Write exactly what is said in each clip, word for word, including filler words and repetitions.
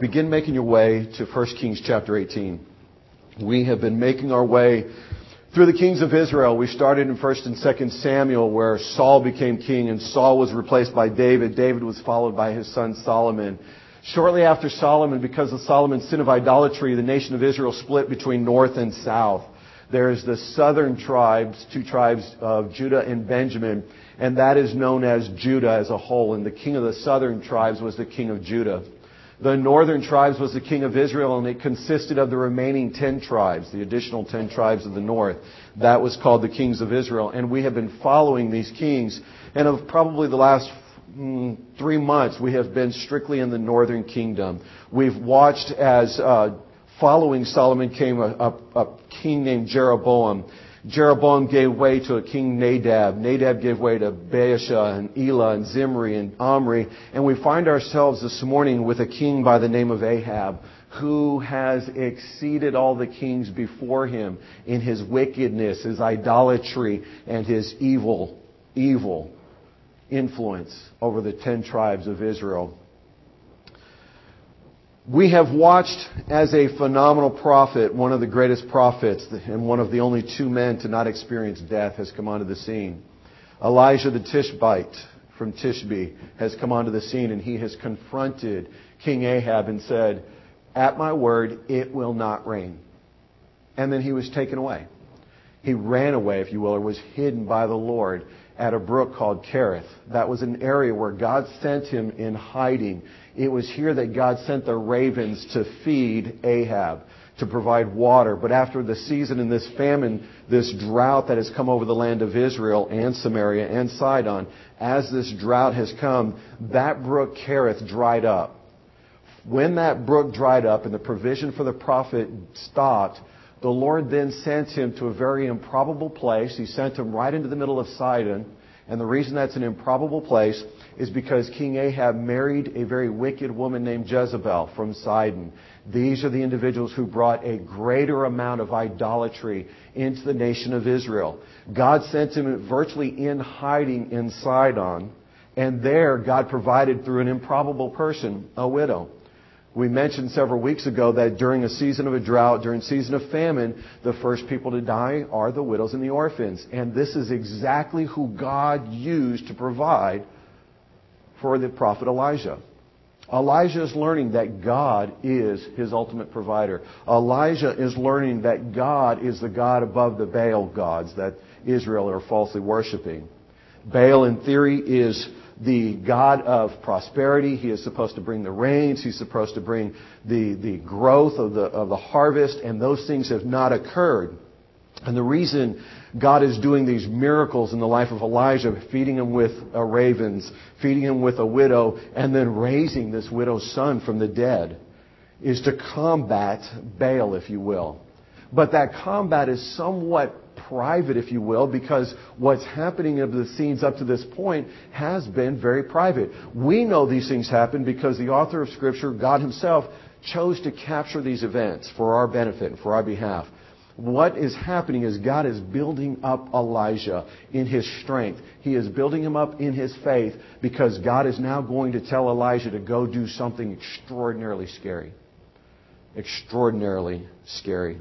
begin making your way to First Kings chapter eighteen. We have been making our way through the kings of Israel. We started in First and Second Samuel, where Saul became king and Saul was replaced by David. David was followed by his son Solomon. Shortly after Solomon, because of Solomon's sin of idolatry, the nation of Israel split between north and south. There's the southern tribes, two tribes of Judah and Benjamin, and that is known as Judah as a whole. And the king of the southern tribes was the king of Judah. The northern tribes was the king of Israel, and it consisted of the remaining ten tribes, the additional ten tribes of the north. That was called the kings of Israel. And we have been following these kings. And of probably the last mm, three months, we have been strictly in the northern kingdom. We've watched as uh, following Solomon came a, a, a king named Jeroboam. Jeroboam gave way to a king Nadab. Nadab gave way to Baasha and Elah and Zimri and Omri. And we find ourselves this morning with a king by the name of Ahab, who has exceeded all the kings before him in his wickedness, his idolatry, and his evil, evil influence over the ten tribes of Israel. We have watched as a phenomenal prophet, one of the greatest prophets and one of the only two men to not experience death has come onto the scene. Elijah the Tishbite from Tishbe has come onto the scene, and he has confronted King Ahab and said, "At my word, it will not rain." And then he was taken away. He ran away, if you will, or was hidden by the Lord at a brook called Kerith. That was an area where God sent him in hiding. It was here that God sent the ravens to feed Ahab, to provide water. But after the season and this famine, this drought that has come over the land of Israel and Samaria and Sidon, as this drought has come, that brook Kerith dried up. When that brook dried up and the provision for the prophet stopped, the Lord then sent him to a very improbable place. He sent him right into the middle of Sidon. And the reason that's an improbable place is because King Ahab married a very wicked woman named Jezebel from Sidon. These are the individuals who brought a greater amount of idolatry into the nation of Israel. God sent him virtually in hiding in Sidon. And there God provided through an improbable person, a widow. We mentioned several weeks ago that during a season of a drought, during a season of famine, the first people to die are the widows and the orphans. And this is exactly who God used to provide for the prophet Elijah. Elijah is learning that God is his ultimate provider. Elijah is learning that God is the God above the Baal gods that Israel are falsely worshiping. Baal, in theory, is the God of prosperity. He is supposed to bring the rains. He's supposed to bring the, the growth of the, of the harvest. And those things have not occurred. And the reason God is doing these miracles in the life of Elijah, feeding him with uh, ravens, feeding him with a widow, and then raising this widow's son from the dead, is to combat Baal, if you will. But that combat is somewhat private, if you will, because what's happening of the scenes up to this point has been very private. We know these things happen because the author of Scripture, God Himself, chose to capture these events for our benefit and for our behalf. What is happening is God is building up Elijah in his strength. He is building him up in his faith because God is now going to tell Elijah to go do something extraordinarily scary. Extraordinarily scary.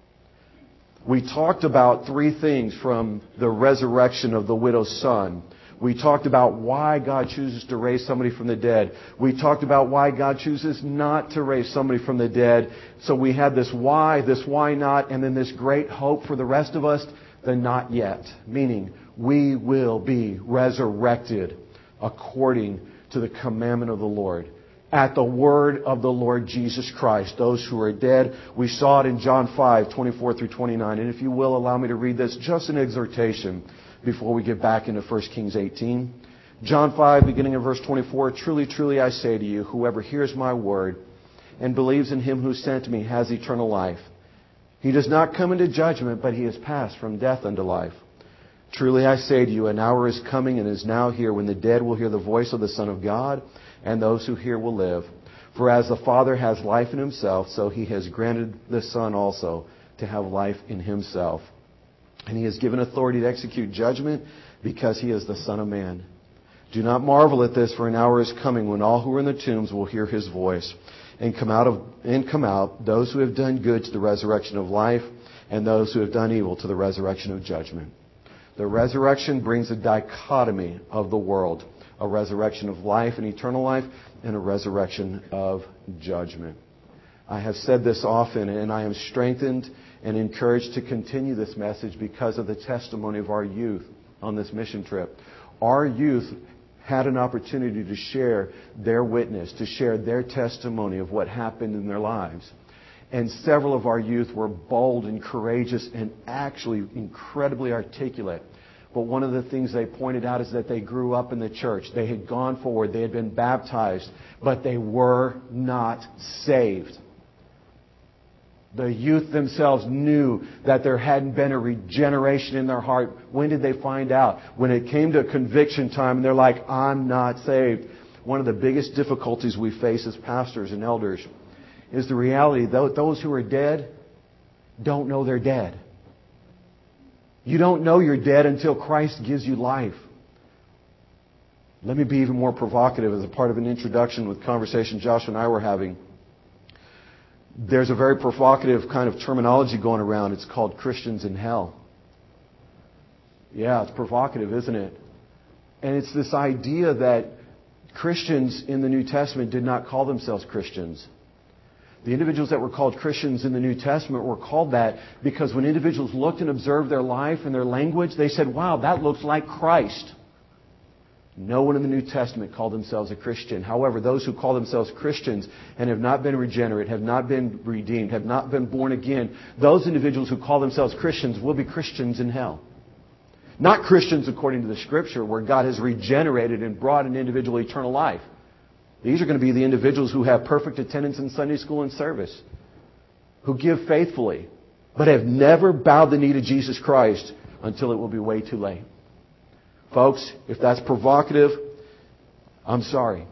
We talked about three things from the resurrection of the widow's son. We talked about why God chooses to raise somebody from the dead. We talked about why God chooses not to raise somebody from the dead. So we had this why, this why not, and then this great hope for the rest of us, the not yet. Meaning, we will be resurrected according to the commandment of the Lord. At the word of the Lord Jesus Christ, those who are dead. We saw it in John five, twenty-four through twenty-nine. And if you will, allow me to read this, just an exhortation before we get back into First Kings eighteen. John five, beginning in verse twenty-four, "Truly, truly, I say to you, whoever hears my word and believes in Him who sent me has eternal life. He does not come into judgment, but he is passed from death unto life. Truly, I say to you, an hour is coming and is now here when the dead will hear the voice of the Son of God, and those who hear will live. For as the Father has life in Himself, so He has granted the Son also to have life in Himself. And He has given authority to execute judgment because He is the Son of Man. Do not marvel at this, for an hour is coming when all who are in the tombs will hear His voice and come out, of, and come out, those who have done good to the resurrection of life, and those who have done evil to the resurrection of judgment. The resurrection brings a dichotomy of the world, a resurrection of life and eternal life, and a resurrection of judgment. I have said this often, and I am strengthened and encouraged to continue this message because of the testimony of our youth on this mission trip. Our youth had an opportunity to share their witness, to share their testimony of what happened in their lives. And several of our youth were bold and courageous and actually incredibly articulate. But one of the things they pointed out is that they grew up in the church. They had gone forward. They had been baptized. But they were not saved. The youth themselves knew that there hadn't been a regeneration in their heart. When did they find out? When it came to conviction time and they're like, I'm not saved. One of the biggest difficulties we face as pastors and elders is the reality that those who are dead don't know they're dead. You don't know you're dead until Christ gives you life. Let me be even more provocative as a part of an introduction with conversation Josh and I were having. There's a very provocative kind of terminology going around. It's called Christians in hell. Yeah, it's provocative, isn't it? And it's this idea that Christians in the New Testament did not call themselves Christians. The individuals that were called Christians in the New Testament were called that because when individuals looked and observed their life and their language, they said, wow, that looks like Christ. No one in the New Testament called themselves a Christian. However, those who call themselves Christians and have not been regenerate, have not been redeemed, have not been born again, those individuals who call themselves Christians will be Christians in hell. Not Christians according to the Scripture, where God has regenerated and brought an individual eternal life. These are going to be the individuals who have perfect attendance in Sunday school and service, who give faithfully, but have never bowed the knee to Jesus Christ until it will be way too late. Folks, if that's provocative, I'm sorry.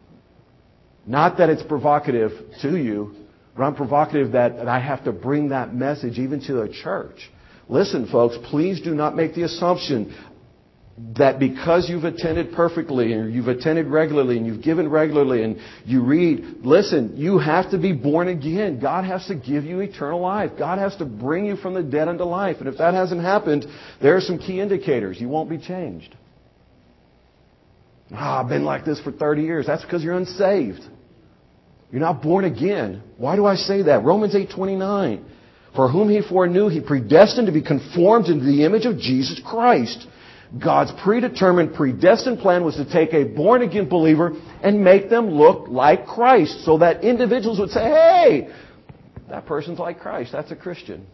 Not that it's provocative to you, but I'm provocative that, that I have to bring that message even to the church. Listen, folks, please do not make the assumption that because you've attended perfectly and you've attended regularly and you've given regularly and you read, listen, you have to be born again. God has to give you eternal life. God has to bring you from the dead unto life. And if that hasn't happened, there are some key indicators. You won't be changed. Ah, I've been like this for thirty years. That's because you're unsaved. You're not born again. Why do I say that? Romans eight twenty-nine. For whom He foreknew, He predestined to be conformed into the image of Jesus Christ. God's predetermined, predestined plan was to take a born-again believer and make them look like Christ so that individuals would say, hey, that person's like Christ. That's a Christian.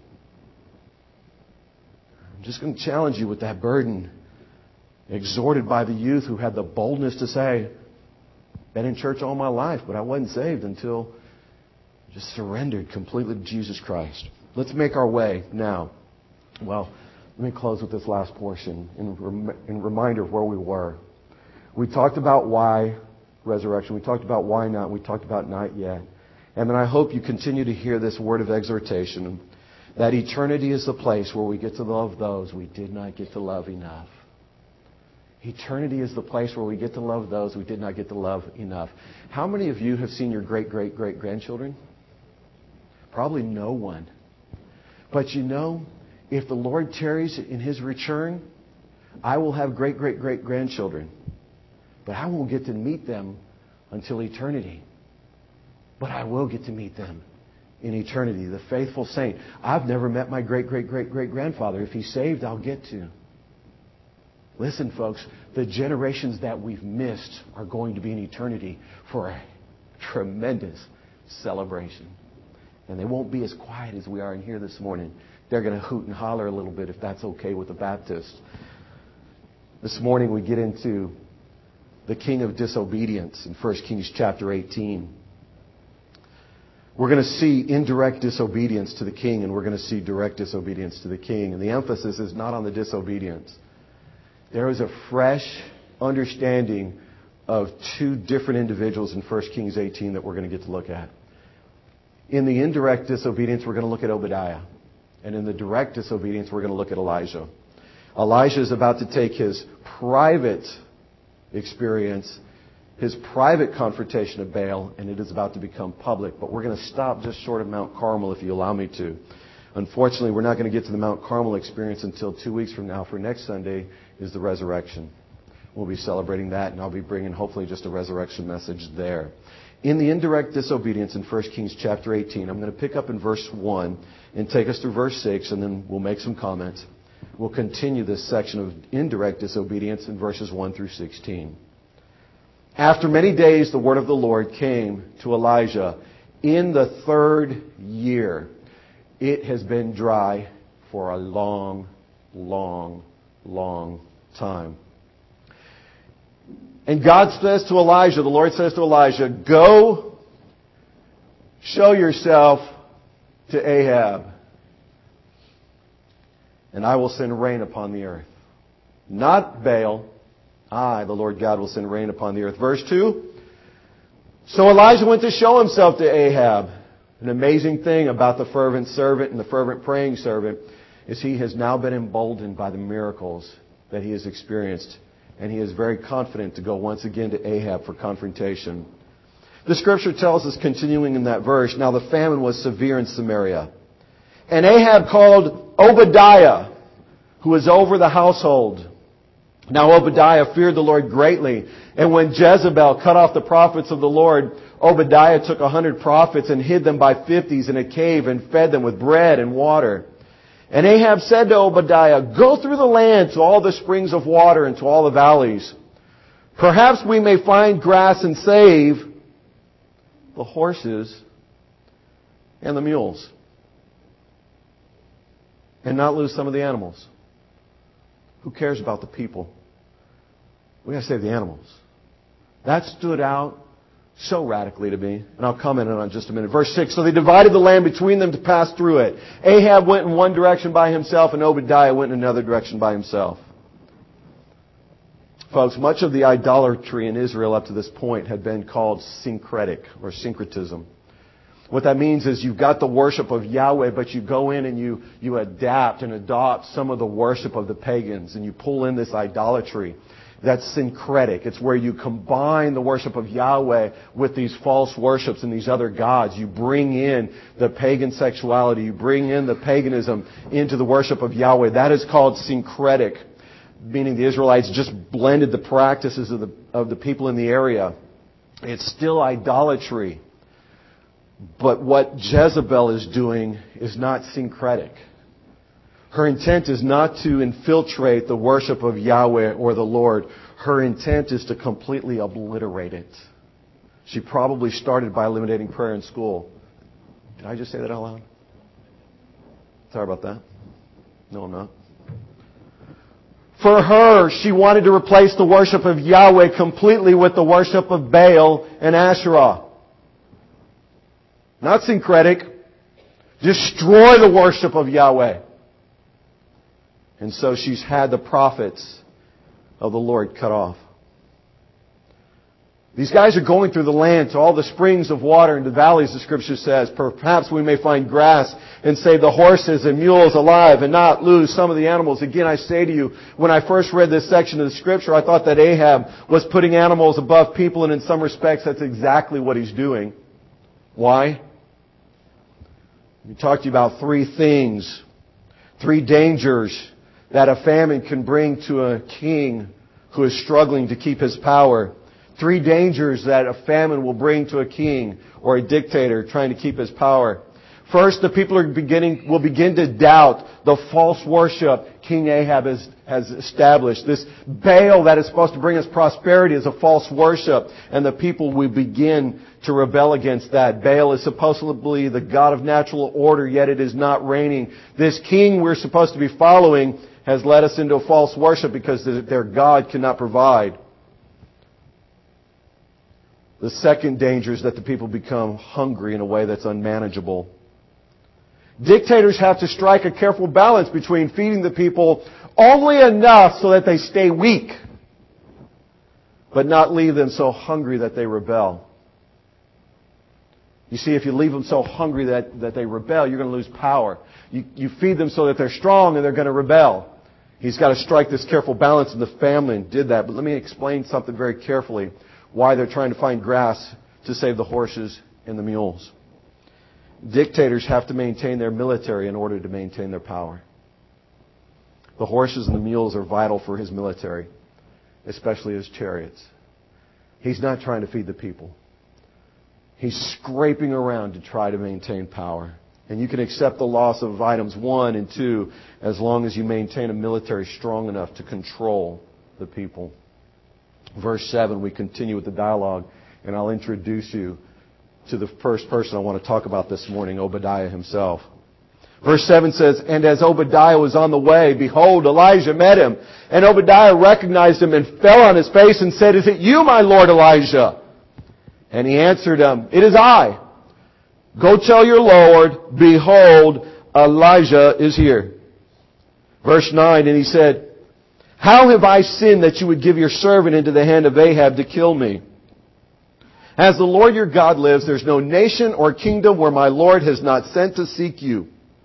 I'm just going to challenge you with that burden exhorted by the youth who had the boldness to say, been in church all my life, but I wasn't saved until I just surrendered completely to Jesus Christ. Let's make our way now. Well, let me close with this last portion in, rem- in reminder of where we were. We talked about why resurrection. We talked about why not. We talked about not yet. And then I hope you continue to hear this word of exhortation, that eternity is the place where we get to love those we did not get to love enough. Eternity is the place where we get to love those we did not get to love enough. How many of you have seen your great-great-great-grandchildren? Probably no one. But you know, if the Lord tarries in His return, I will have great-great-great-grandchildren. But I won't get to meet them until eternity. But I will get to meet them in eternity. The faithful saint. I've never met my great-great-great-great-grandfather. If he's saved, I'll get to. Listen, folks, the generations that we've missed are going to be in eternity for a tremendous celebration. And they won't be as quiet as we are in here this morning. They're going to hoot and holler a little bit if that's okay with the Baptist. This morning we get into the king of disobedience in First Kings chapter eighteen. We're going to see indirect disobedience to the king, and we're going to see direct disobedience to the king. And the emphasis is not on the disobedience. There is a fresh understanding of two different individuals in First Kings eighteen that we're going to get to look at. In the indirect disobedience, we're going to look at Obadiah. And in the direct disobedience, we're going to look at Elijah. Elijah is about to take his private experience his private confrontation of Baal, and it is about to become public. But we're going to stop just short of Mount Carmel, if you allow me to. Unfortunately, we're not going to get to the Mount Carmel experience until two weeks from now. For next Sunday is the resurrection. We'll be celebrating that, and I'll be bringing hopefully just a resurrection message there. In the indirect disobedience in First Kings chapter eighteen, I'm going to pick up in verse one and take us through verse six, and then we'll make some comments. We'll continue this section of indirect disobedience in verses one through sixteen. After many days, the word of the Lord came to Elijah in the third year. It has been dry for a long, long, long time. And God says to Elijah, the Lord says to Elijah, go show yourself to Ahab, and I will send rain upon the earth. Not Baal. I, the Lord God, will send rain upon the earth. Verse two. So Elijah went to show himself to Ahab. An amazing thing about the fervent servant and the fervent praying servant is he has now been emboldened by the miracles that he has experienced. And he is very confident to go once again to Ahab for confrontation. The scripture tells us, continuing in that verse, now the famine was severe in Samaria. And Ahab called Obadiah, who was over the household. Now Obadiah feared the Lord greatly. And when Jezebel cut off the prophets of the Lord, Obadiah took a hundred prophets and hid them by fifties in a cave and fed them with bread and water. And Ahab said to Obadiah, go through the land to all the springs of water and to all the valleys. Perhaps we may find grass and save the horses and the mules, and not lose some of the animals. Who cares about the people? We got to save the animals. That stood out so radically to me, and I'll comment on it in just a minute. Verse six, so they divided the land between them to pass through it. Ahab went in one direction by himself, and Obadiah went in another direction by himself. Folks, much of the idolatry in Israel up to this point had been called syncretic or syncretism. What that means is you've got the worship of Yahweh, but you go in and you, you adapt and adopt some of the worship of the pagans, and you pull in this idolatry. That's syncretic. It's where you combine the worship of Yahweh with these false worships and these other gods. You bring in the pagan sexuality. You bring in the paganism into the worship of Yahweh. That is called syncretic, meaning the Israelites just blended the practices of the, of the people in the area. It's still idolatry. But what Jezebel is doing is not syncretic. Her intent is not to infiltrate the worship of Yahweh or the Lord. Her intent is to completely obliterate it. She probably started by eliminating prayer in school. Did I just say that out loud? Sorry about that. No, I'm not. For her, she wanted to replace the worship of Yahweh completely with the worship of Baal and Asherah. Not syncretic. Destroy the worship of Yahweh. And so she's had the prophets of the Lord cut off. These guys are going through the land to all the springs of water and the valleys, the Scripture says. Perhaps we may find grass and save the horses and mules alive and not lose some of the animals. Again, I say to you, when I first read this section of the Scripture, I thought that Ahab was putting animals above people, and in some respects that's exactly what he's doing. Why? We talked to you about three things, three dangers that a famine can bring to a king who is struggling to keep his power. Three dangers that a famine will bring to a king or a dictator trying to keep his power. First, the people are beginning will begin to doubt the false worship King Ahab has, has established. This Baal that is supposed to bring us prosperity is a false worship, and the people will begin to rebel against that. Baal is supposedly the god of natural order, yet it is not reigning. This king we're supposed to be following has led us into a false worship because their God cannot provide. The second danger is that the people become hungry in a way that's unmanageable. Dictators have to strike a careful balance between feeding the people only enough so that they stay weak, but not leave them so hungry that they rebel. You see, if you leave them so hungry that, that they rebel, you're going to lose power. You, you feed them so that they're strong and they're going to rebel. He's got to strike this careful balance, and the famine did that. But let me explain something very carefully, why they're trying to find grass to save the horses and the mules. Dictators have to maintain their military in order to maintain their power. The horses and the mules are vital for his military, especially his chariots. He's not trying to feed the people. He's scraping around to try to maintain power. And you can accept the loss of items one and two as long as you maintain a military strong enough to control the people. Verse seven, we continue with the dialogue, and I'll introduce you to the first person I want to talk about this morning, Obadiah himself. Verse seven says, "And as Obadiah was on the way, behold, Elijah met him. And Obadiah recognized him and fell on his face and said, 'Is it you, my lord Elijah?' And he answered him, 'It is I. Go tell your Lord, behold, Elijah is here.'" Verse nine, "And he said, 'How have I sinned that you would give your servant into the hand of Ahab to kill me? As the Lord your God lives, there's no nation or kingdom where my Lord has not sent to seek you.'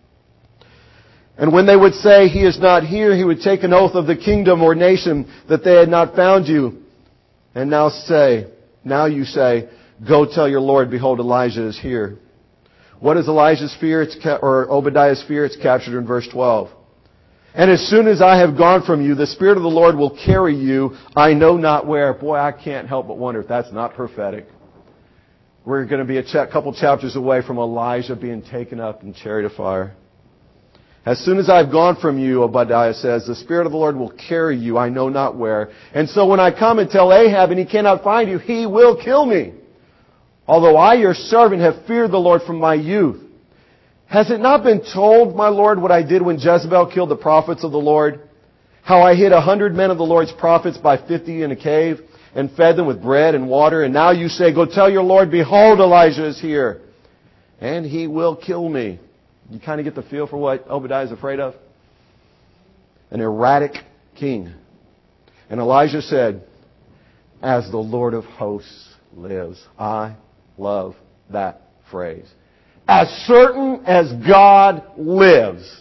And when they would say, 'He is not here,' he would take an oath of the kingdom or nation that they had not found you. And now say, now you say, 'Go tell your Lord, behold, Elijah is here.'" What is Elijah's fear? It's ca- or Obadiah's fear? It's captured in verse twelve. "And as soon as I have gone from you, the Spirit of the Lord will carry you, I know not where." Boy, I can't help but wonder if that's not prophetic. We're going to be a ch- couple chapters away from Elijah being taken up in chariot of fire. "As soon as I've gone from you," Obadiah says, "the Spirit of the Lord will carry you, I know not where. And so when I come and tell Ahab and he cannot find you, he will kill me. Although I, your servant, have feared the Lord from my youth. Has it not been told, my Lord, what I did when Jezebel killed the prophets of the Lord? How I hid a hundred men of the Lord's prophets by fifty in a cave and fed them with bread and water. And now you say, 'Go tell your Lord, behold, Elijah is here, and he will kill me.'" You kind of get the feel for what Obadiah is afraid of? An erratic king. And Elijah said, "As the Lord of hosts lives." I love that phrase. As certain as God lives,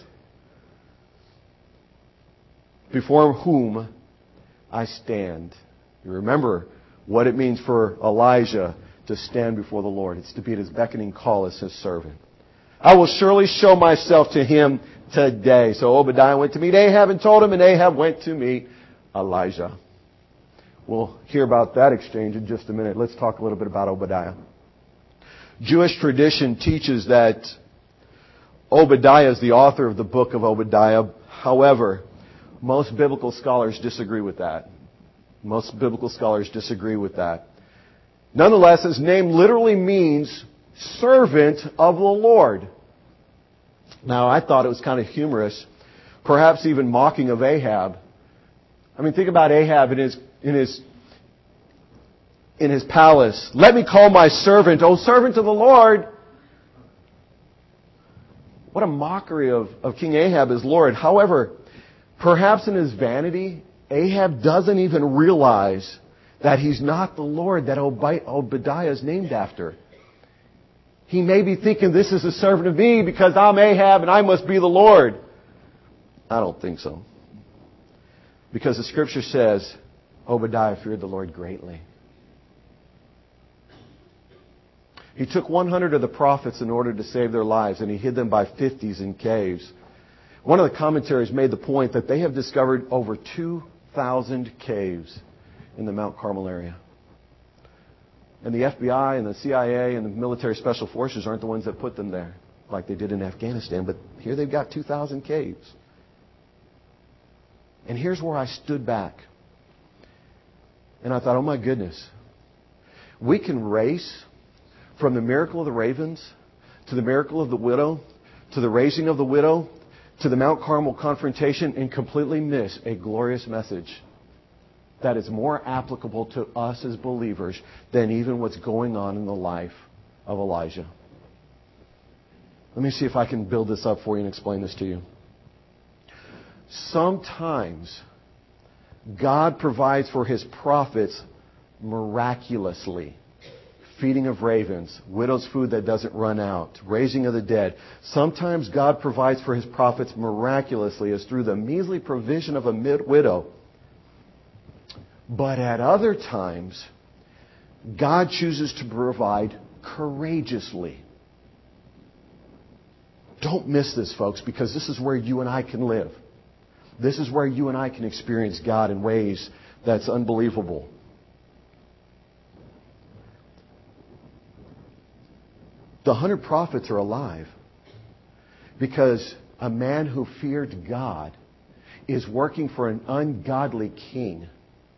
before whom I stand. You remember what it means for Elijah to stand before the Lord. It's to be at his beckoning call as his servant. "I will surely show myself to him today." So Obadiah went to meet Ahab and told him, and Ahab went to meet Elijah. We'll hear about that exchange in just a minute. Let's talk a little bit about Obadiah. Jewish tradition teaches that Obadiah is the author of the book of Obadiah. However, most biblical scholars disagree with that. Most biblical scholars disagree with that. Nonetheless, his name literally means servant of the Lord. Now, I thought it was kind of humorous, perhaps even mocking of Ahab. I mean, think about Ahab in his in his in his palace. "Let me call my servant, O servant of the Lord." What a mockery of, of King Ahab as Lord. However, perhaps in his vanity, Ahab doesn't even realize that he's not the Lord that Obadiah is named after. He may be thinking, "This is a servant of me because I'm Ahab and I must be the Lord." I don't think so. Because the Scripture says, Obadiah feared the Lord greatly. He took one hundred of the prophets in order to save their lives, and he hid them by fifties in caves. One of the commentaries made the point that they have discovered over two thousand caves in the Mount Carmel area. And the F B I and the C I A and the military special forces aren't the ones that put them there, like they did in Afghanistan. But here they've got two thousand caves. And here's where I stood back. And I thought, oh my goodness. We can race from the miracle of the ravens to the miracle of the widow to the raising of the widow to the Mount Carmel confrontation and completely miss a glorious message that is more applicable to us as believers than even what's going on in the life of Elijah. Let me see if I can build this up for you and explain this to you. Sometimes God provides for His prophets miraculously, feeding of ravens, widow's food that doesn't run out, raising of the dead. Sometimes God provides for His prophets miraculously as through the measly provision of a mid- widow. But at other times, God chooses to provide courageously. Don't miss this, folks, because this is where you and I can live. This is where you and I can experience God in ways that's unbelievable. The hundred prophets are alive because a man who feared God is working for an ungodly king.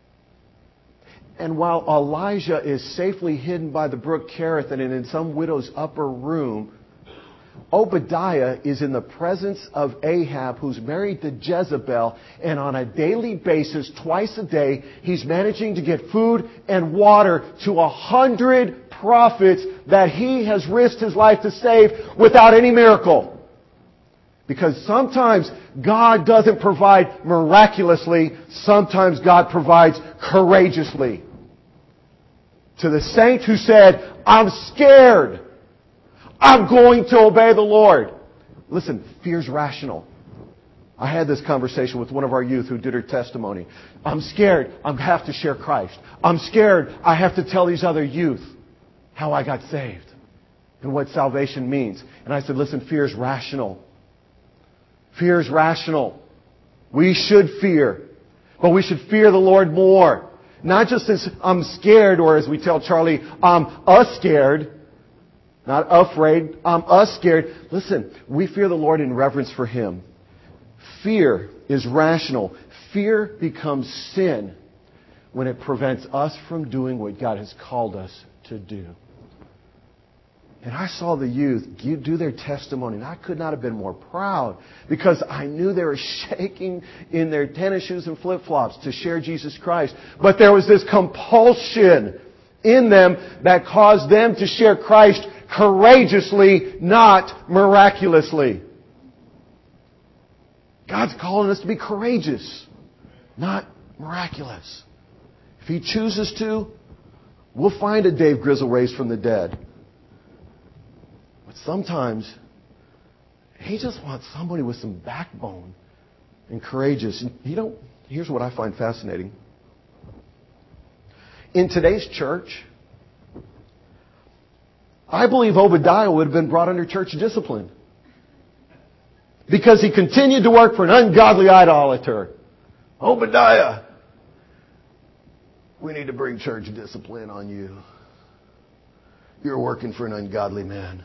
And while Elijah is safely hidden by the brook Kerith and in some widow's upper room, Obadiah is in the presence of Ahab, who's married to Jezebel, and on a daily basis, twice a day, he's managing to get food and water to a hundred prophets that he has risked his life to save without any miracle. Because sometimes God doesn't provide miraculously, sometimes God provides courageously. To the saint who said, I'm scared, I'm going to obey the Lord. Listen, fear's rational. I had this conversation with one of our youth who did her testimony. I'm scared, I have to share Christ. I'm scared, I have to tell these other youth how I got saved and what salvation means. And I said, listen, fear is rational. Fear is rational. We should fear, but we should fear the Lord more. Not just as I'm scared, or as we tell Charlie, I'm us scared. Not afraid, I'm us scared. Listen, we fear the Lord in reverence for Him. Fear is rational. Fear becomes sin when it prevents us from doing what God has called us to do. And I saw the youth do their testimony, and I could not have been more proud because I knew they were shaking in their tennis shoes and flip-flops to share Jesus Christ. But there was this compulsion in them that caused them to share Christ courageously, not miraculously. God's calling us to be courageous, not miraculous. If He chooses to, we'll find a Dave Grizzle raised from the dead. But sometimes He just wants somebody with some backbone and courageous. And you know, here's what I find fascinating. In today's church, I believe Obadiah would have been brought under church discipline because he continued to work for an ungodly idolater. Obadiah, we need to bring church discipline on you. You're working for an ungodly man.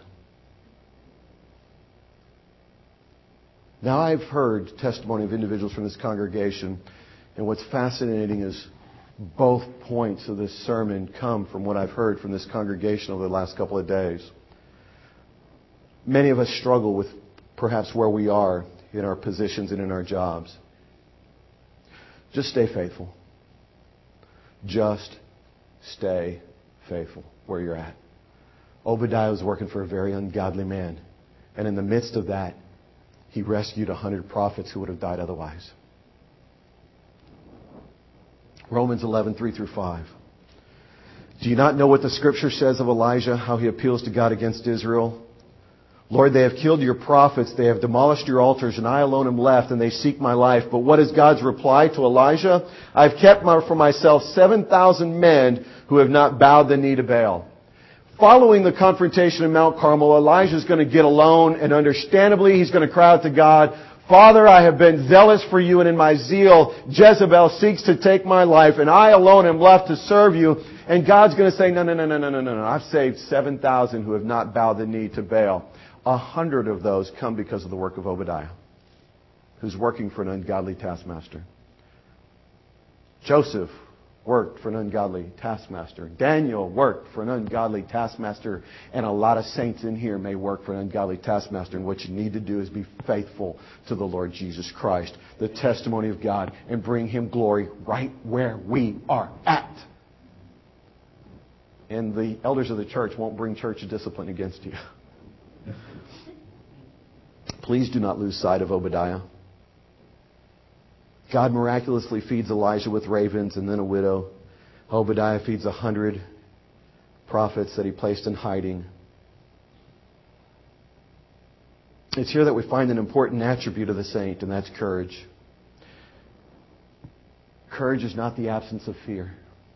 Now, I've heard testimony of individuals from this congregation, and what's fascinating is both points of this sermon come from what I've heard from this congregation over the last couple of days. Many of us struggle with perhaps where we are in our positions and in our jobs. Just stay faithful. Just stay faithful where you're at. Obadiah was working for a very ungodly man. And in the midst of that, he rescued a hundred prophets who would have died otherwise. Romans eleven, three through five. Do you not know what the Scripture says of Elijah, how he appeals to God against Israel? Lord, they have killed your prophets, they have demolished your altars, and I alone am left, and they seek my life. But what is God's reply to Elijah? I've kept for myself seven thousand men who have not bowed the knee to Baal. Following the confrontation in Mount Carmel, Elijah is going to get alone, and understandably, he's going to cry out to God, Father, I have been zealous for you, and in my zeal, Jezebel seeks to take my life, and I alone am left to serve you. And God's going to say, no, no, no, no, no, no, no, no. I've saved seven thousand who have not bowed the knee to Baal. A hundred of those come because of the work of Obadiah, who's working for an ungodly taskmaster. Joseph worked for an ungodly taskmaster. Daniel worked for an ungodly taskmaster. And a lot of saints in here may work for an ungodly taskmaster. And what you need to do is be faithful to the Lord Jesus Christ, the testimony of God, and bring Him glory right where we are at. And the elders of the church won't bring church discipline against you. Please do not lose sight of Obadiah. God miraculously feeds Elijah with ravens and then a widow. Obadiah feeds a hundred prophets that he placed in hiding. It's here that we find an important attribute of the saint, and that's courage. Courage is not the absence of fear.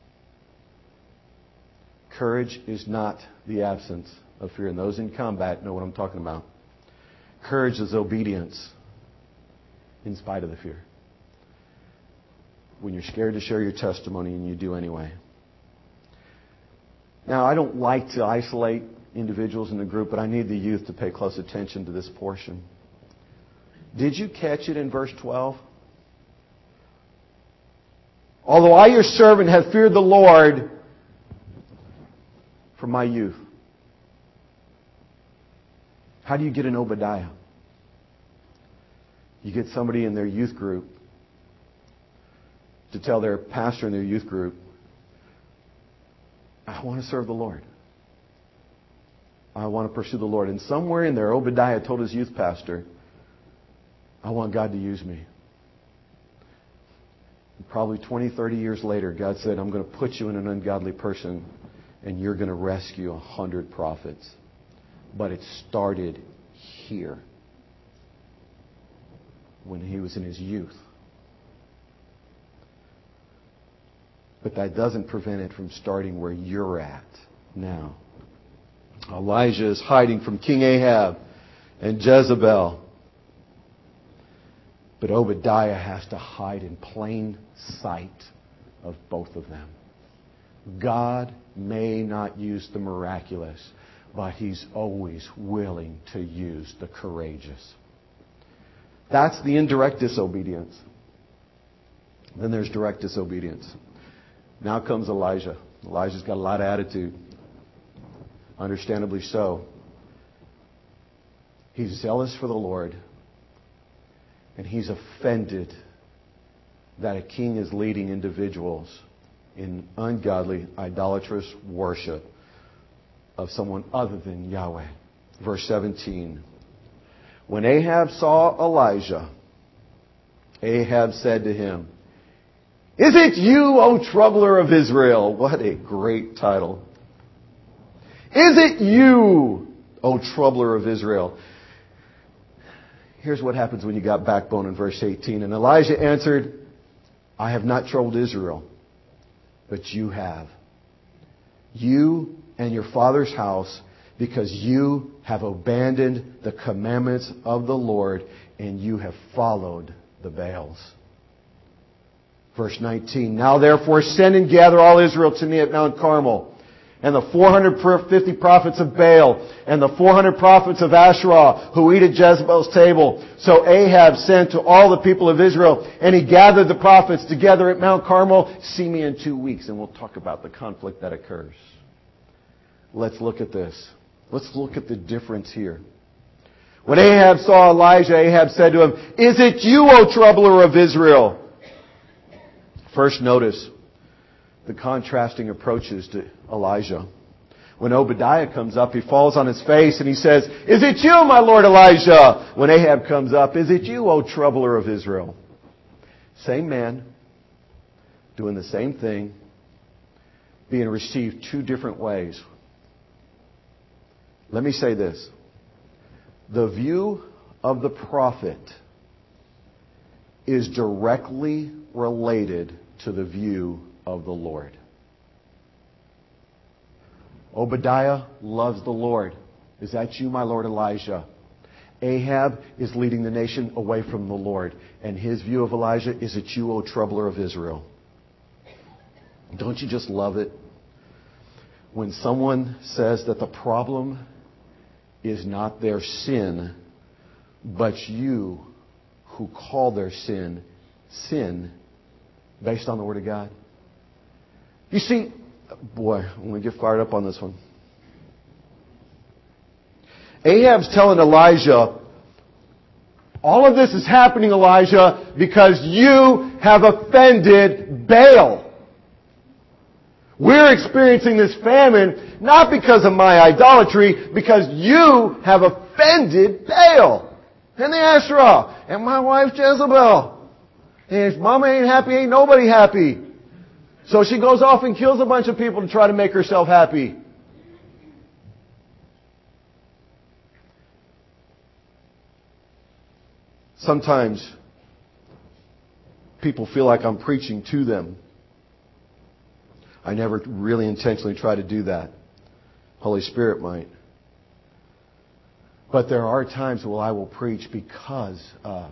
Courage is not the absence of fear. And those in combat know what I'm talking about. Courage is obedience in spite of the fear. When you're scared to share your testimony and you do anyway. Now, I don't like to isolate individuals in the group, but I need the youth to pay close attention to this portion. Did you catch it in verse twelve? Although I, your servant, have feared the Lord from my youth. How do you get an Obadiah? You get somebody in their youth group to tell their pastor in their youth group, I want to serve the Lord. I want to pursue the Lord. And somewhere in there, Obadiah told his youth pastor, I want God to use me. And probably twenty, thirty years later, God said, I'm going to put you in an ungodly person and you're going to rescue a hundred prophets. But it started here when he was in his youth. But that doesn't prevent it from starting where you're at now. Elijah is hiding from King Ahab and Jezebel. But Obadiah has to hide in plain sight of both of them. God may not use the miraculous, but He's always willing to use the courageous. That's the indirect disobedience. Then there's direct disobedience. Now comes Elijah. Elijah's got a lot of attitude. Understandably so. He's zealous for the Lord. And he's offended that a king is leading individuals in ungodly, idolatrous worship of someone other than Yahweh. Verse seventeen. When Ahab saw Elijah, Ahab said to him, Is it you, O troubler of Israel? What a great title. Is it you, O troubler of Israel? Here's what happens when you got backbone in verse eighteen. And Elijah answered, I have not troubled Israel, but you have. You and your father's house, because you have abandoned the commandments of the Lord, and you have followed the Baals. Verse nineteen. Now therefore send and gather all Israel to me at Mount Carmel. And the four hundred fifty prophets of Baal, and the four hundred prophets of Asherah, who eat at Jezebel's table. So Ahab sent to all the people of Israel, and he gathered the prophets together at Mount Carmel. See me in two weeks, and we'll talk about the conflict that occurs. Let's look at this. Let's look at the difference here. When Ahab saw Elijah, Ahab said to him, Is it you, O troubler of Israel? First, notice the contrasting approaches to Elijah. When Obadiah comes up, he falls on his face and he says, Is it you, my Lord Elijah? When Ahab comes up, Is it you, O troubler of Israel? Same man, doing the same thing, being received two different ways. Let me say this. The view of the prophet is directly related to the view of the Lord. Obadiah loves the Lord. Is that you, my Lord Elijah? Ahab is leading the nation away from the Lord. And his view of Elijah is, It you, O troubler of Israel. Don't you just love it when someone says that the problem is not their sin, but you who call their sin, sin based on the Word of God? You see, boy, I'm going to get fired up on this one. Ahab's telling Elijah, all of this is happening, Elijah, because you have offended Baal. We're experiencing this famine not because of my idolatry, because you have offended Baal and the Asherah and my wife Jezebel. And if Mama ain't happy, ain't nobody happy. So she goes off and kills a bunch of people to try to make herself happy. Sometimes people feel like I'm preaching to them. I never really intentionally try to do that. Holy Spirit might. But there are times when I will preach because of.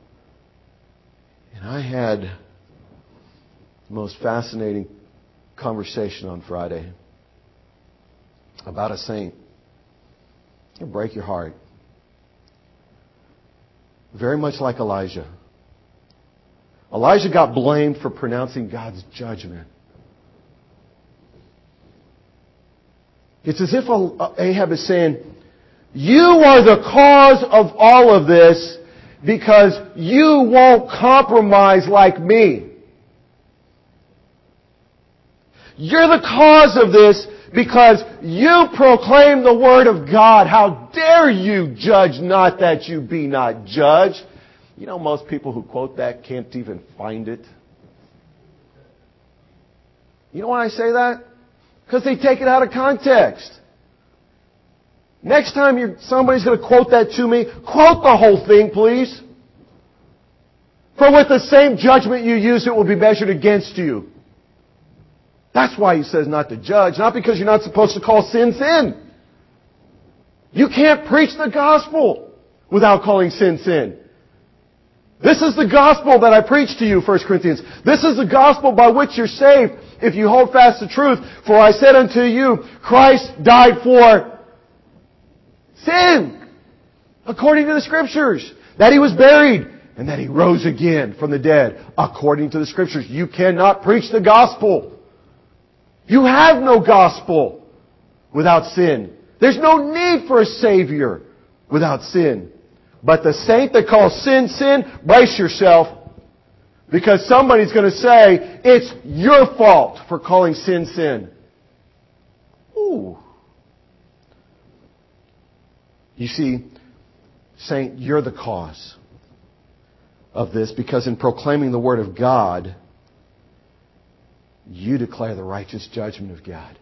And I had the most fascinating conversation on Friday about a saint. It'll break your heart. Very much like Elijah. Elijah got blamed for pronouncing God's judgment. It's as if Ahab is saying, you are the cause of all of this because you won't compromise like me. You're the cause of this because you proclaim the Word of God. How dare you judge not that you be not judged? You know, most people who quote that can't even find it. You know why I say that? Because they take it out of context. Next time you're, somebody's going to quote that to me, quote the whole thing, please. For with the same judgment you use, it will be measured against you. That's why he says not to judge, not because you're not supposed to call sin sin. You can't preach the gospel without calling sin sin. This is the gospel that I preach to you, First Corinthians. This is the gospel by which you're saved if you hold fast the truth. For I said unto you, Christ died for sin, according to the Scriptures. That He was buried, and that He rose again from the dead, according to the Scriptures. You cannot preach the gospel. You have no gospel without sin. There's no need for a Savior without sin. But the saint that calls sin, sin, brace yourself. Because somebody's going to say, it's your fault for calling sin, sin. Ooh. You see, saint, you're the cause of this because in proclaiming the Word of God, you declare the righteous judgment of God.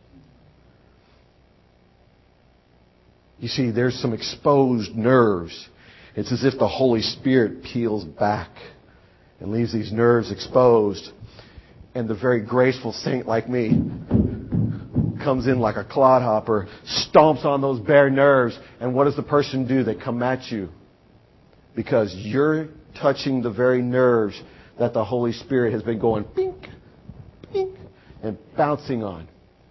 You see, there's some exposed nerves. It's as if the Holy Spirit peels back and leaves these nerves exposed. And the very graceful saint like me comes in like a clodhopper, stomps on those bare nerves. And what does the person do? They come at you. Because you're touching the very nerves that the Holy Spirit has been going pink, pink, and bouncing on.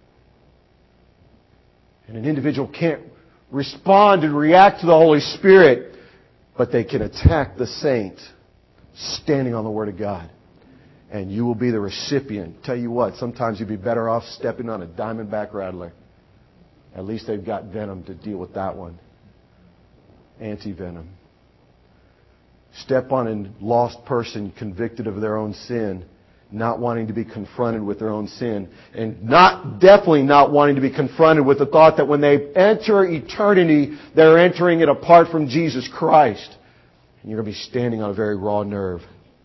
And an individual can't respond and react to the Holy Spirit, but they can attack the saint standing on the Word of God. And you will be the recipient. Tell you what, sometimes you'd be better off stepping on a diamondback rattler. At least they've got venom to deal with that one. Anti-venom. Step on a lost person convicted of their own sin, not wanting to be confronted with their own sin, and not definitely not wanting to be confronted with the thought that when they enter eternity, they're entering it apart from Jesus Christ. And you're going to be standing on a very raw nerve.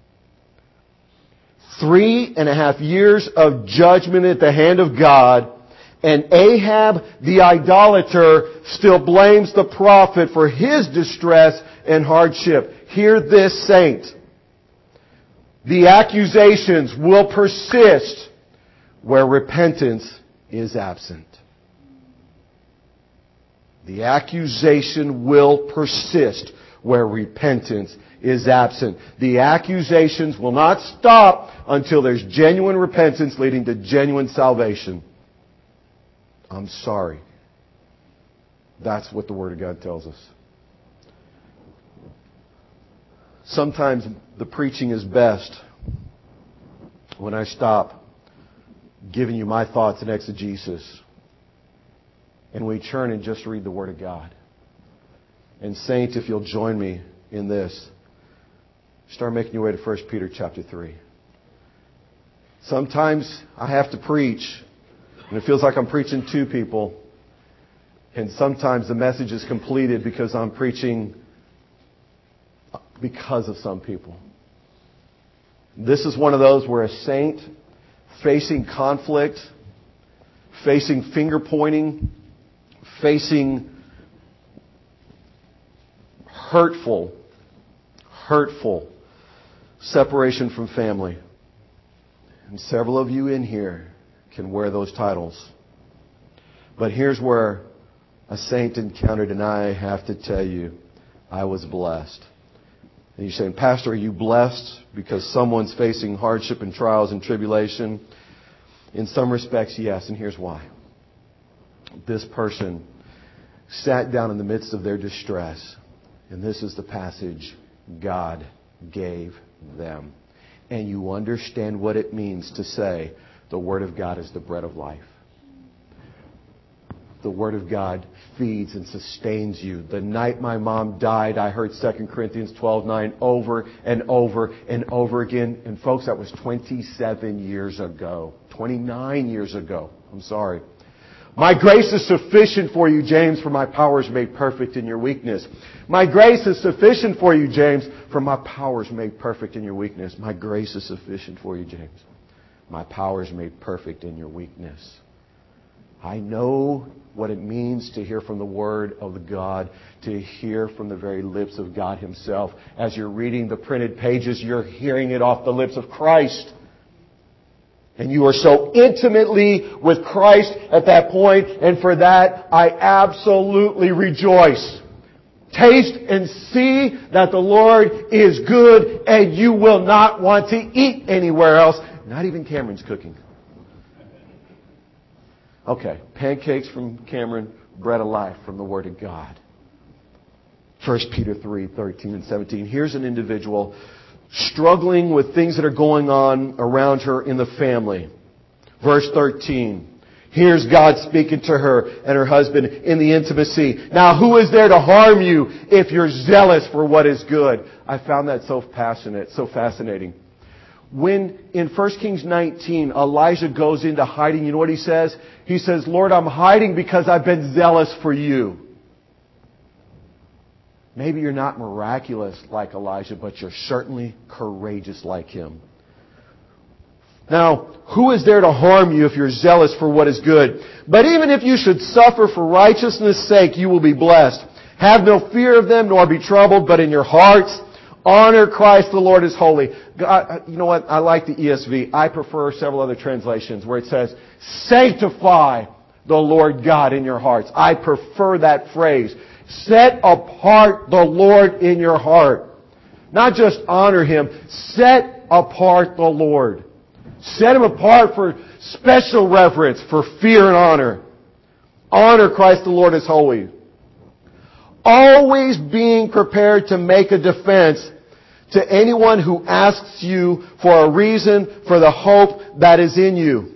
Three and a half years of judgment at the hand of God, and Ahab, the idolater, still blames the prophet for his distress and hardship. Hear this, saint. The accusations will persist where repentance is absent. The accusation will persist where repentance is absent. The accusations will not stop until there's genuine repentance leading to genuine salvation. I'm sorry. That's what the Word of God tells us. Sometimes the preaching is best when I stop giving you my thoughts and exegesis and we turn and just read the Word of God. And saint, if you'll join me in this, start making your way to First Peter chapter three. Sometimes I have to preach and it feels like I'm preaching to people, and sometimes the message is completed because I'm preaching because of some people. This is one of those where a saint facing conflict, facing finger pointing, facing hurtful, hurtful, separation from family. And several of you in here can wear those titles. But here's where a saint encountered, and I have to tell you, I was blessed. And you're saying, Pastor, are you blessed because someone's facing hardship and trials and tribulation? In some respects, yes, and here's why. This person sat down in the midst of their distress, and this is the passage God gave them. And you understand what it means to say, the Word of God is the bread of life. The Word of God feeds and sustains you. The night my mom died, I heard Second Corinthians twelve nine over and over and over again. And folks, that was twenty-seven years ago. twenty-nine years ago. I'm sorry. My grace is sufficient for you, James, for my power is made perfect in your weakness. My grace is sufficient for you, James, for my power is made perfect in your weakness. My grace is sufficient for you, James. My power is made perfect in your weakness. I know what it means to hear from the Word of God, to hear from the very lips of God Himself. As you're reading the printed pages, you're hearing it off the lips of Christ. And you are so intimately with Christ at that point, and for that, I absolutely rejoice. Taste and see that the Lord is good, and you will not want to eat anywhere else. Not even Cameron's cooking. Okay, pancakes from Cameron, bread of life from the Word of God. First Peter three, thirteen and seventeen. Here's an individual struggling with things that are going on around her in the family. Verse thirteen. Here's God speaking to her and her husband in the intimacy. Now, who is there to harm you if you're zealous for what is good? I found that so passionate, so fascinating. When in First Kings nineteen, Elijah goes into hiding, you know what he says? He says, Lord, I'm hiding because I've been zealous for you. Maybe you're not miraculous like Elijah, but you're certainly courageous like him. Now, who is there to harm you if you're zealous for what is good? But even if you should suffer for righteousness' sake, you will be blessed. Have no fear of them, nor be troubled, but in your hearts honor Christ the Lord as holy. God, you know what? I like the E S V. I prefer several other translations where it says, sanctify the Lord God in your hearts. I prefer that phrase. Set apart the Lord in your heart. Not just honor Him. Set apart the Lord. Set Him apart for special reverence, for fear and honor. Honor Christ the Lord as holy. Always being prepared to make a defense to anyone who asks you for a reason for the hope that is in you.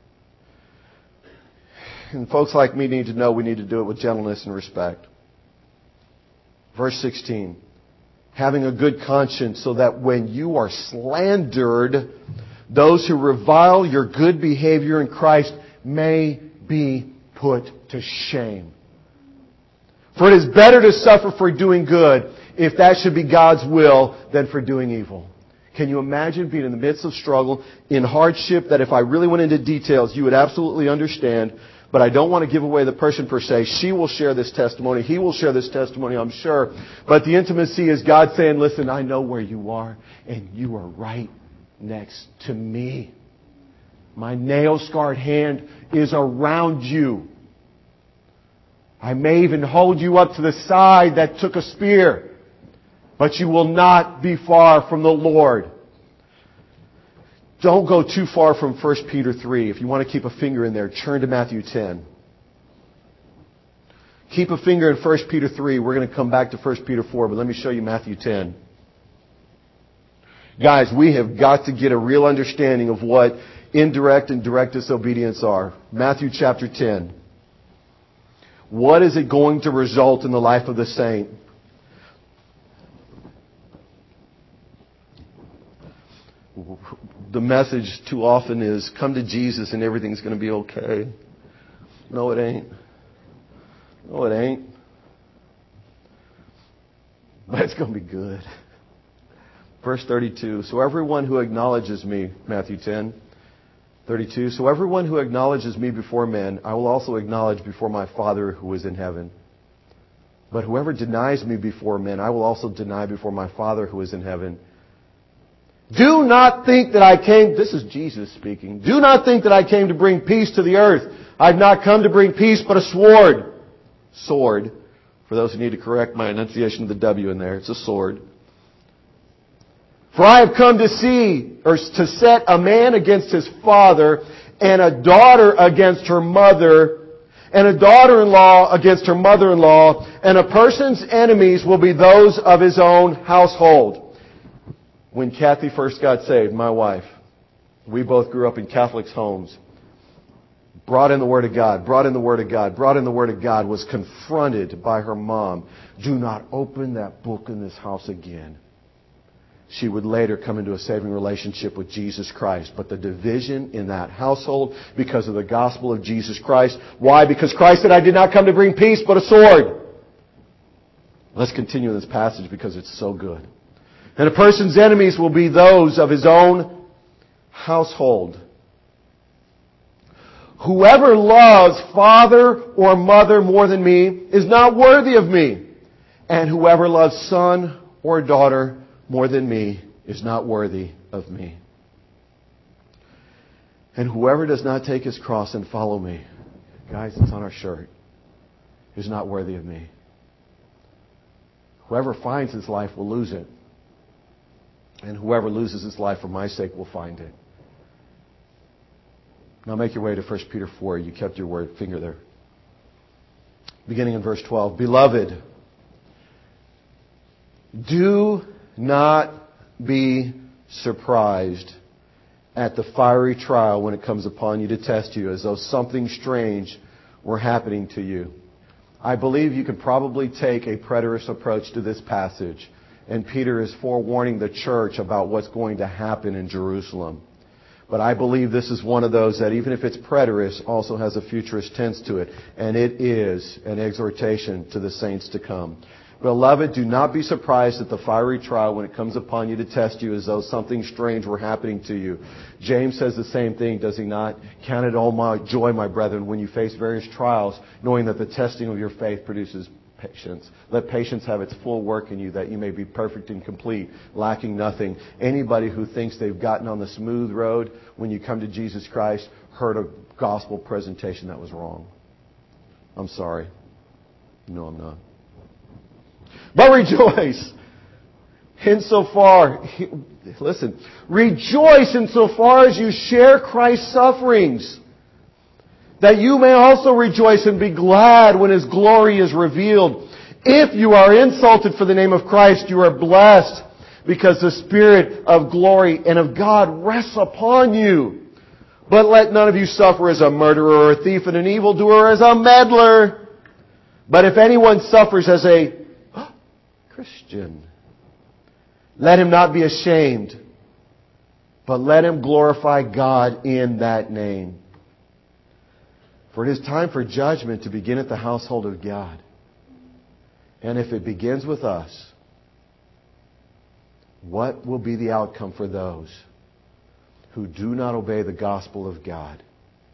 And folks like me need to know we need to do it with gentleness and respect. Verse sixteen. Having a good conscience so that when you are slandered, those who revile your good behavior in Christ may be put to shame. For it is better to suffer for doing good, if that should be God's will, than for doing evil. Can you imagine being in the midst of struggle, in hardship, that if I really went into details, you would absolutely understand, but I don't want to give away the person per se. She will share this testimony. He will share this testimony, I'm sure. But the intimacy is God saying, listen, I know where you are, and you are right next to me. My nail-scarred hand is around you. I may even hold you up to the side that took a spear, but you will not be far from the Lord. Don't go too far from First Peter three. If you want to keep a finger in there, turn to Matthew ten. Keep a finger in First Peter three. We're going to come back to First Peter four, but let me show you Matthew ten. Guys, we have got to get a real understanding of what indirect and direct disobedience are. Matthew chapter ten. What is it going to result in the life of the saint? The message too often is, come to Jesus and everything's going to be okay. No, it ain't. No, it ain't. But it's going to be good. Verse thirty-two. So everyone who acknowledges me, Matthew ten, thirty-two. So everyone who acknowledges me before men, I will also acknowledge before my Father who is in heaven. But whoever denies me before men, I will also deny before my Father who is in heaven. Do not think that I came, this is Jesus speaking, do not think that I came to bring peace to the earth. I've not come to bring peace, but a sword. Sword. For those who need to correct my enunciation of the W in there, it's a sword. For I have come to see, or to set a man against his father, and a daughter against her mother, and a daughter-in-law against her mother-in-law, and a person's enemies will be those of his own household. When Kathy first got saved, my wife, we both grew up in Catholic homes, brought in the Word of God, brought in the Word of God, brought in the Word of God, was confronted by her mom. Do not open that book in this house again. She would later come into a saving relationship with Jesus Christ. But the division in that household because of the gospel of Jesus Christ. Why? Because Christ said, I did not come to bring peace, but a sword. Let's continue this passage because it's so good. And a person's enemies will be those of his own household. Whoever loves father or mother more than me is not worthy of me. And whoever loves son or daughter more than me is not worthy of me. And whoever does not take his cross and follow me, guys, it's on our shirt, is not worthy of me. Whoever finds his life will lose it. And whoever loses his life for my sake will find it. Now make your way to First Peter four. You kept your word finger there. Beginning in verse twelve. Beloved, do not be surprised at the fiery trial when it comes upon you to test you, as though something strange were happening to you. I believe you could probably take a preterist approach to this passage, and Peter is forewarning the church about what's going to happen in Jerusalem. But I believe this is one of those that, even if it's preterist, also has a futurist tense to it, and it is an exhortation to the saints to come. Beloved, do not be surprised at the fiery trial when it comes upon you to test you, as though something strange were happening to you. James says the same thing, does he not? Count it all my joy, my brethren, when you face various trials, knowing that the testing of your faith produces patience. Let patience have its full work in you, that you may be perfect and complete, lacking nothing. Anybody who thinks they've gotten on the smooth road when you come to Jesus Christ heard a gospel presentation that was wrong. I'm sorry. No, I'm not. But rejoice insofar, listen, rejoice insofar as you share Christ's sufferings, that you may also rejoice and be glad when His glory is revealed. If you are insulted for the name of Christ, you are blessed, because the Spirit of glory and of God rests upon you. But let none of you suffer as a murderer or a thief and an evildoer or as a meddler. But if anyone suffers as a Christian, let him not be ashamed, but let him glorify God in that name. For it is time for judgment to begin at the household of God. And if it begins with us, what will be the outcome for those who do not obey the gospel of God?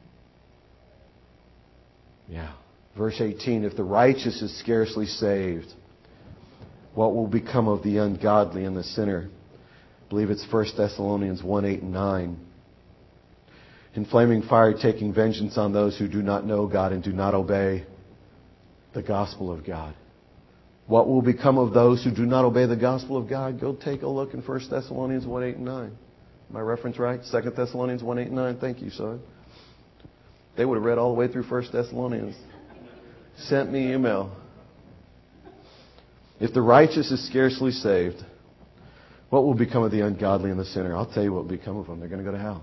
Yeah. Verse eighteen, if the righteous is scarcely saved, what will become of the ungodly and the sinner? I believe it's First Thessalonians one, eight and nine. In flaming fire taking vengeance on those who do not know God and do not obey the gospel of God. What will become of those who do not obey the gospel of God? Go take a look in First Thessalonians one, eight and nine. My reference right? Second Thessalonians one, eight and nine. Thank you, son. They would have read all the way through First Thessalonians. Sent me email. If the righteous is scarcely saved, what will become of the ungodly and the sinner? I'll tell you what will become of them. They're going to go to hell.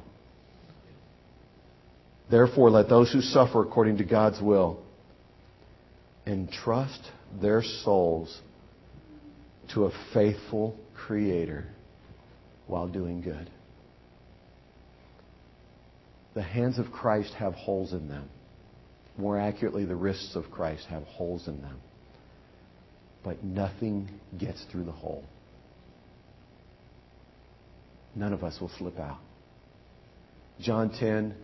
Therefore, let those who suffer according to God's will entrust their souls to a faithful Creator while doing good. The hands of Christ have holes in them. More accurately, the wrists of Christ have holes in them. But nothing gets through the hole. None of us will slip out. John ten,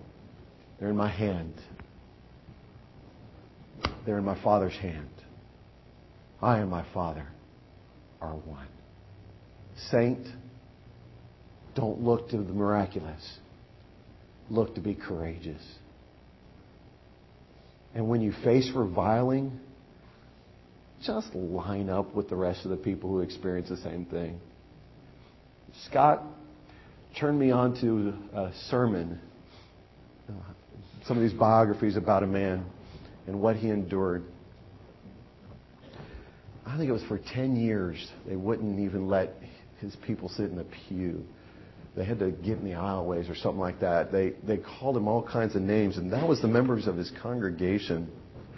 they're in my hand. They're in my Father's hand. I and my Father are one. Saint, don't look to the miraculous. Look to be courageous. And when you face reviling, just line up with the rest of the people who experience the same thing. Scott turned me on to a sermon, uh, some of these biographies about a man and what he endured. I think it was for ten years they wouldn't even let his people sit in the pew. They had to get in the aisleways or something like that. They they called him all kinds of names, and that was the members of his congregation.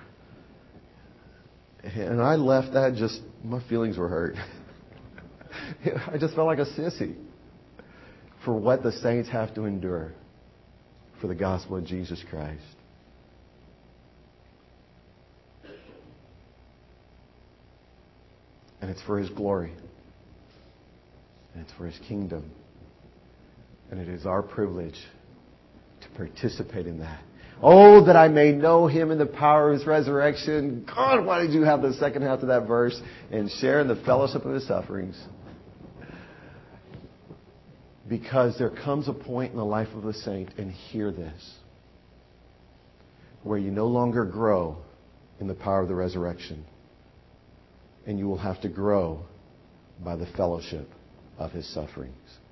And I left that just, my feelings were hurt. I just felt like a sissy for what the saints have to endure for the gospel of Jesus Christ. And it's for His glory. And it's for His kingdom. And it is our privilege to participate in that. Oh, that I may know Him in the power of His resurrection. God, why did you have the second half of that verse? And share in the fellowship of His sufferings. Because there comes a point in the life of a saint, and hear this, where you no longer grow in the power of the resurrection. And you will have to grow by the fellowship of His sufferings.